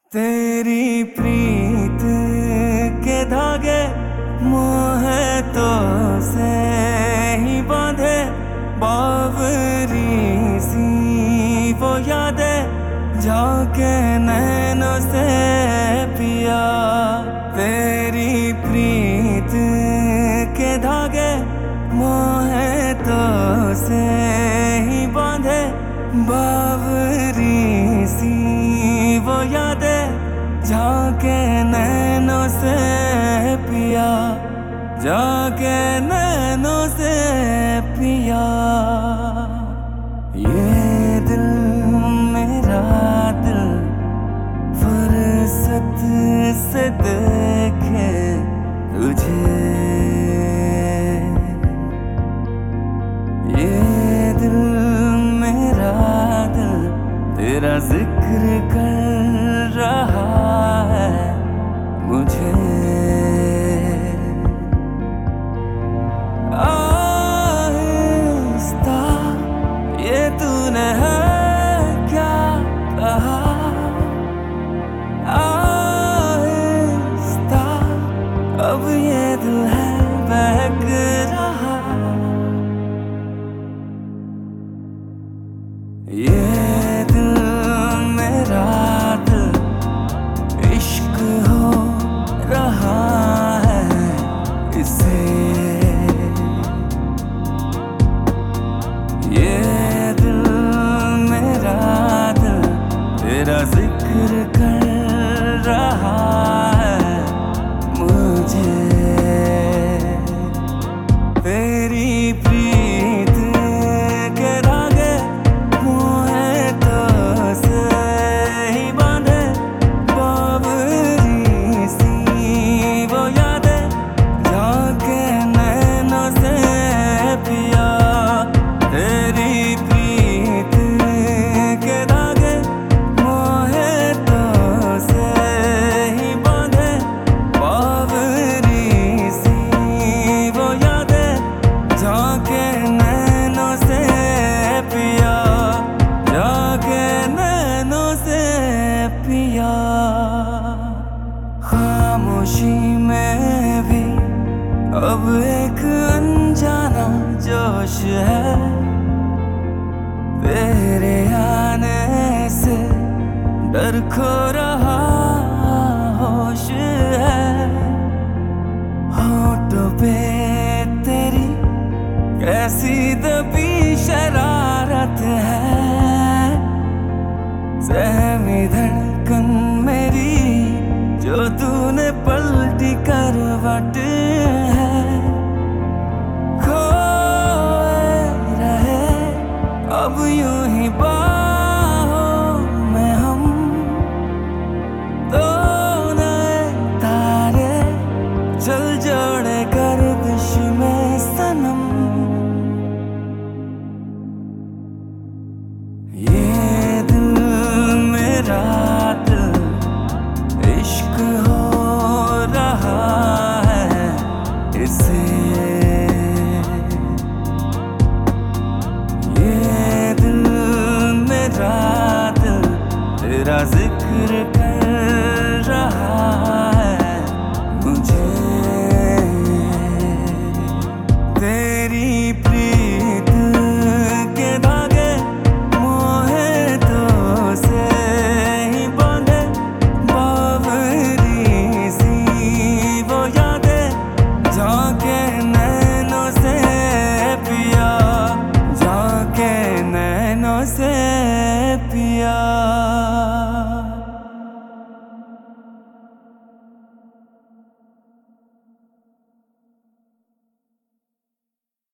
तेरी प्रीत के धागे मोहे तो से ही बांधे, बावरी सी वो यादें जाके नैनों से पिया। तेरी प्रीत के धागे मोहे तो से ही बांधे, बावरी सी वो यादें जाके नैनों से पिया, जाके नैनों से पिया। ये दिल मेरा दिल फुर्सत से देखे तुझे, ये दिल मेरा दिल तेरा जिक्र कर रहा है मुझे। आहिस्ता ये तूने है क्या कहा, आहिस्ता अब ये दिल है बहक रहा। ये दिल मेरा दिल इश्क हो रहा है इसे, ये दिल मेरा दिल तेरा जिक्र कर रहा है मुझे। तेरी प्रीत के धागे मोहे तो से ही बांधे, बावरी सी वो यादें जाके नैनों से पिया। तेरी प्रीत के धागे मोहे तो से ही बांधे, बावरी सी वो यादें जाके नैनों से पिया, जाके नैनों से पिया। खामोशी में भी अब एक अनजाना जोश है, तेरे आने से डर खो रहा होश है। होठों पे तेरी कैसी दबी शरारत है, सहमी धड़कन मेरी जो तूने पलटी करवट है। खोए रहे अब यूं ही बाहों में हम, दो नए तारे चल जोड़े गर्दिश में सनम। ये दिल मेरा दिल इश्क हो रहा है इसे, ये दिल मेरा दिल तेरा जिक्र कर रहा है मुझे। तेरी प्रीत के धागे मोहे तो से ही बांधे, बावरी सी वो यादें जाके नैनों से पिया, जाके नैनों से पिया।